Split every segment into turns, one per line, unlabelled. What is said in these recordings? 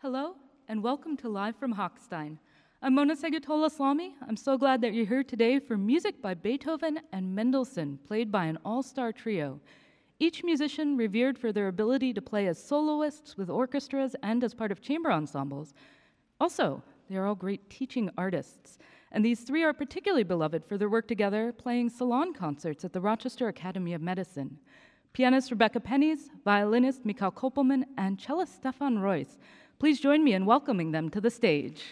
Hello, and welcome to Live from Hochstein. I'm Mona Segatola-Slamy. I'm so glad that you're here today for music by Beethoven and Mendelssohn, played by an all-star trio. Each musician revered for their ability to play as soloists with orchestras and as part of chamber ensembles. Also, they are all great teaching artists, and these three are particularly beloved for their work together, playing salon concerts at the Rochester Academy of Medicine. Pianist Rebecca Pennies, violinist Mikhail Kopelman, and cellist Stefan Royce. Please join me in welcoming them to the stage.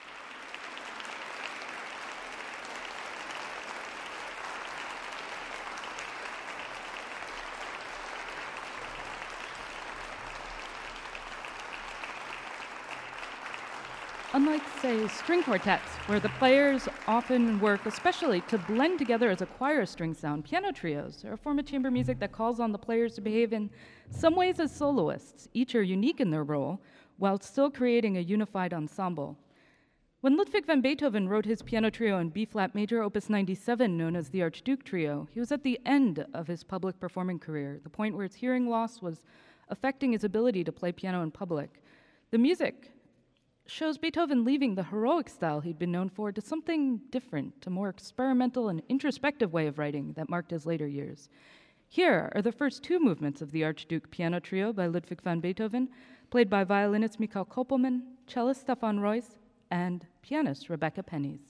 Unlike, say, string quartets, where the players often work especially to blend together as a choir string sound, piano trios are a form of chamber music that calls on the players to behave in some ways as soloists. Each are unique in their role, while still creating a unified ensemble. When Ludwig van Beethoven wrote his piano trio in B-flat major, opus 97, known as the Archduke Trio, he was at the end of his public performing career, the point where his hearing loss was affecting his ability to play piano in public. The music shows Beethoven leaving the heroic style he'd been known for to something different, a more experimental and introspective way of writing that marked his later years. Here are the first two movements of the Archduke Piano Trio by Ludwig van Beethoven, played by violinist Mikhail Kopelman, cellist Stefan Royce, and pianist Rebecca Pennies.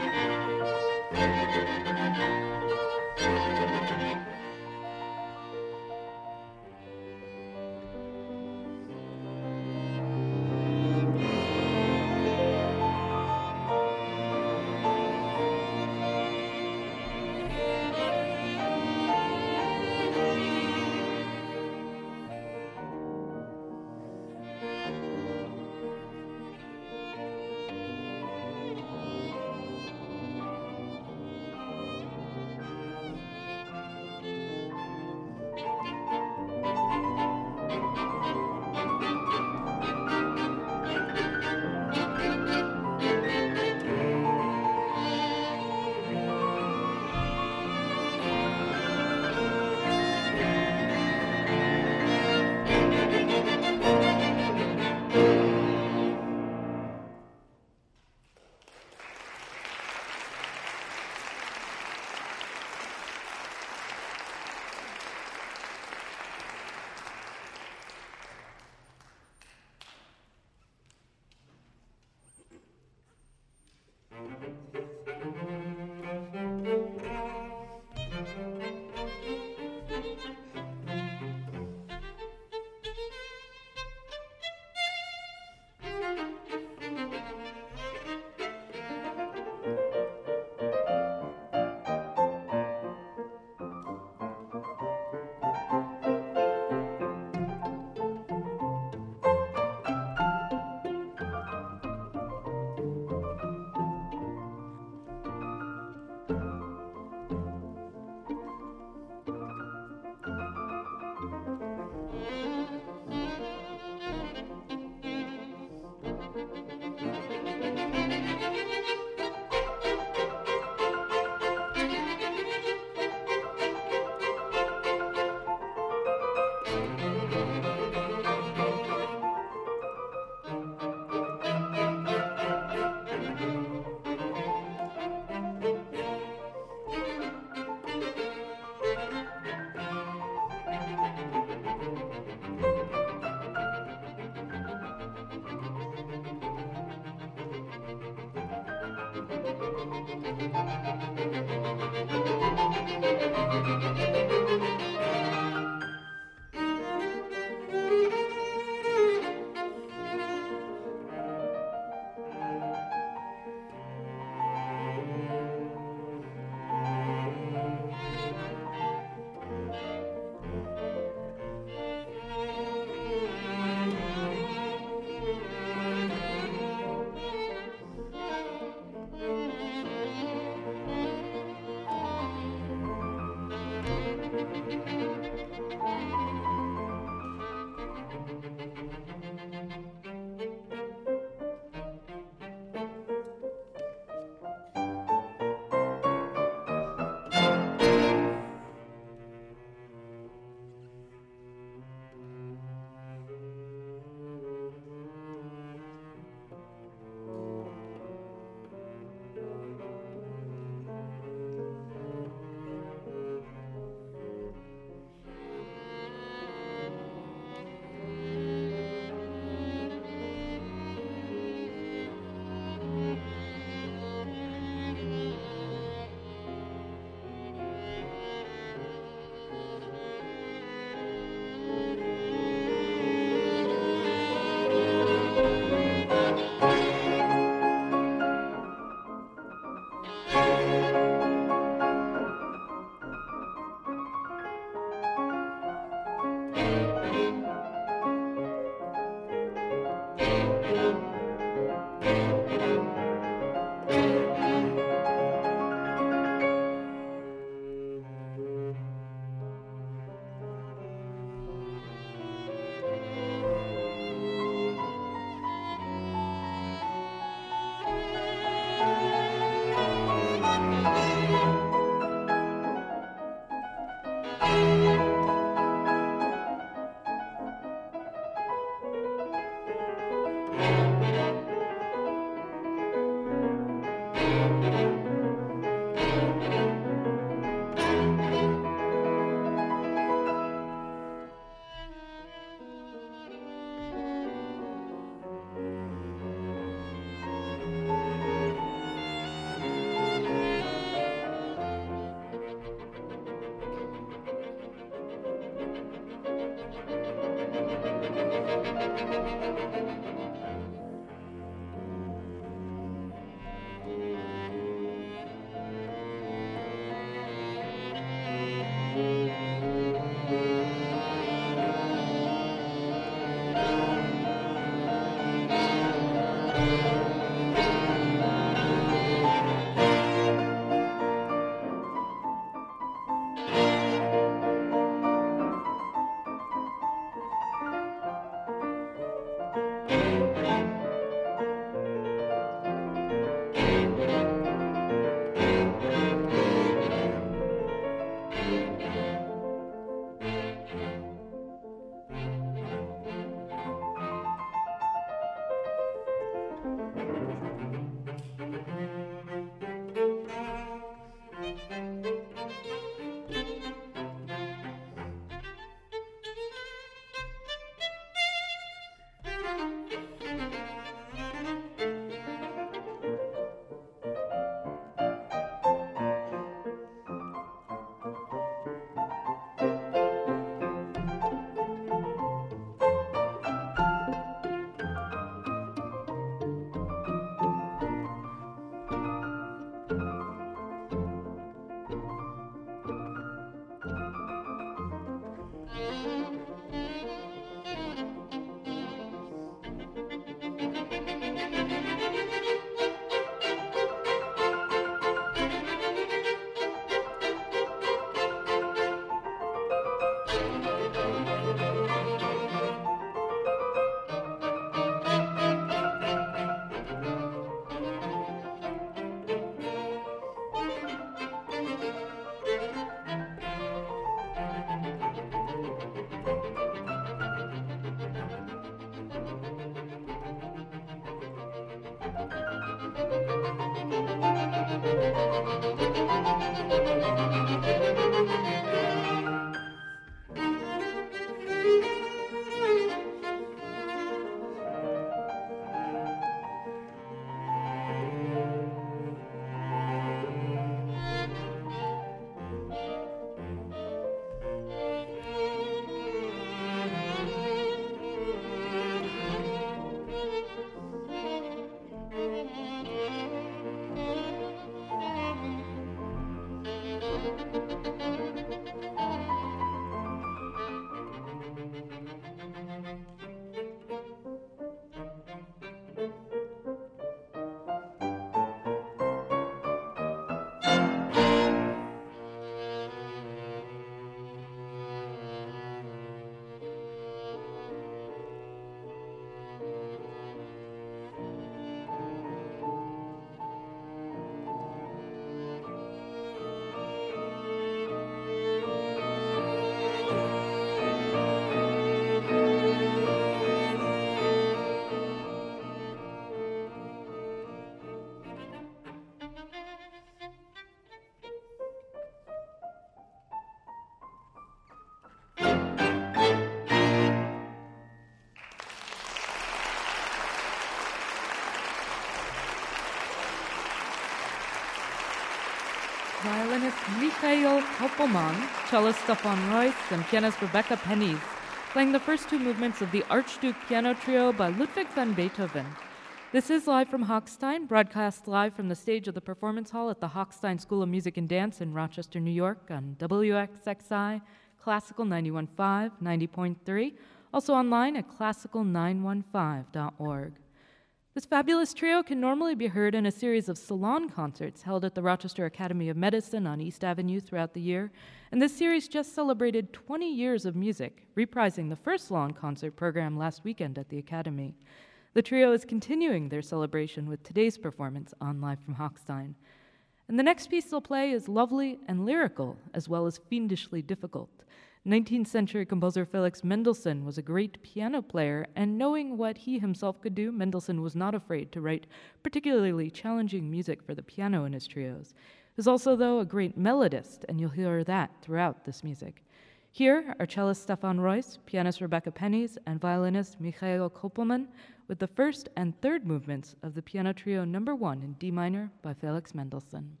violinist Mikhail Kopelman, cellist Stefan Royce, and pianist Rebecca Pennies, playing the first two movements of the Archduke Piano Trio by Ludwig van Beethoven. This is live from Hochstein, broadcast live from the stage of the Performance Hall at the Hochstein School of Music and Dance in Rochester, New York on WXXI, Classical 91.5, 90.3, also online at classical915.org. This fabulous trio can normally be heard in a series of salon concerts held at the Rochester Academy of Medicine on East Avenue throughout the year, and this series just celebrated 20 years of music, reprising the first salon concert program last weekend at the Academy. The trio is continuing their celebration with today's performance on Live from Hochstein. And the next piece they'll play is lovely and lyrical, as well as fiendishly difficult. 19th century composer Felix Mendelssohn was a great piano player, and knowing what he himself could do, Mendelssohn was not afraid to write particularly challenging music for the piano in his trios. He was also, though, a great melodist, and you'll hear that throughout this music. Here are cellist Stefan Royce, pianist Rebecca Pennies, and violinist Mikhail Kopelman with the first and third movements of the Piano Trio No. 1 in D minor by Felix Mendelssohn.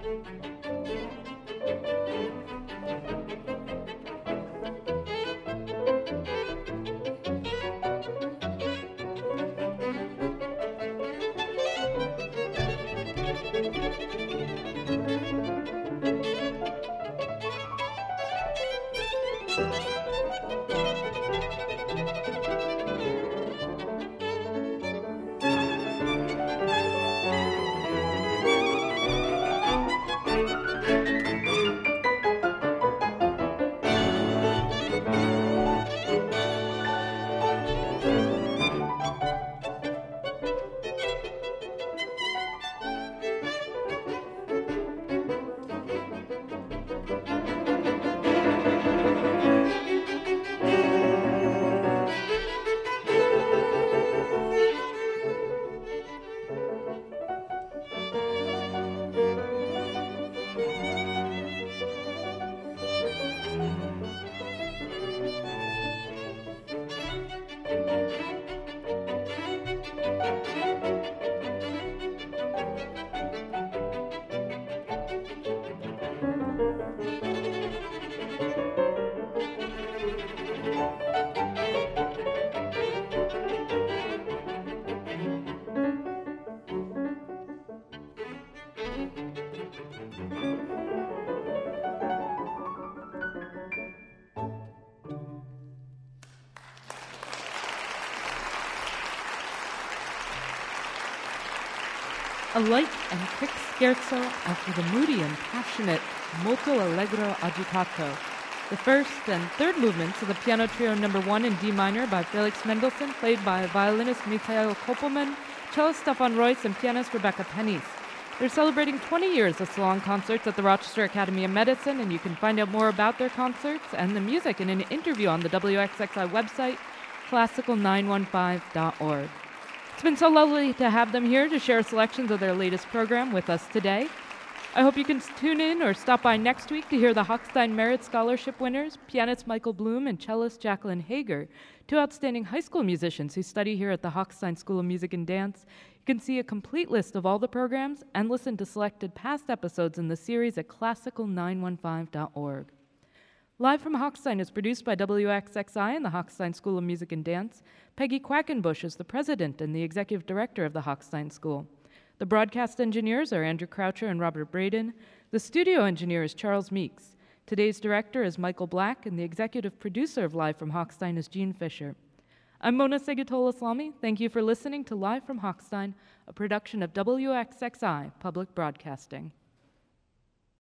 A light and quick scherzo after the moody and passionate Molto Allegro Agitato, the first and third movements of the Piano Trio No. 1 in D minor by Felix Mendelssohn, played by violinist Mikhail Kopelman, cellist Stefan Royce, and pianist Rebecca Pennies. They're celebrating 20 years of salon concerts at the Rochester Academy of Medicine, and you can find out more about their concerts and the music in an interview on the WXXI website, classical915.org. It's been so lovely to have them here to share selections of their latest program with us today. I hope you can tune in or stop by next week to hear the Hochstein Merit Scholarship winners, pianist Michael Bloom and cellist Jacqueline Hager, two outstanding high school musicians who study here at the Hochstein School of Music and Dance. You can see a complete list of all the programs and listen to selected past episodes in the series at classical915.org. Live from Hochstein is produced by WXXI and the Hochstein School of Music and Dance. Peggy Quackenbush is the president and the executive director of the Hochstein School. The broadcast engineers are Andrew Croucher and Robert Braden. The studio engineer is Charles Meeks. Today's director is Michael Black, and the executive producer of Live from Hochstein is Jean Fisher. I'm Mona Segutola-Slami. Thank you for listening to Live from Hochstein, a production of WXXI Public Broadcasting.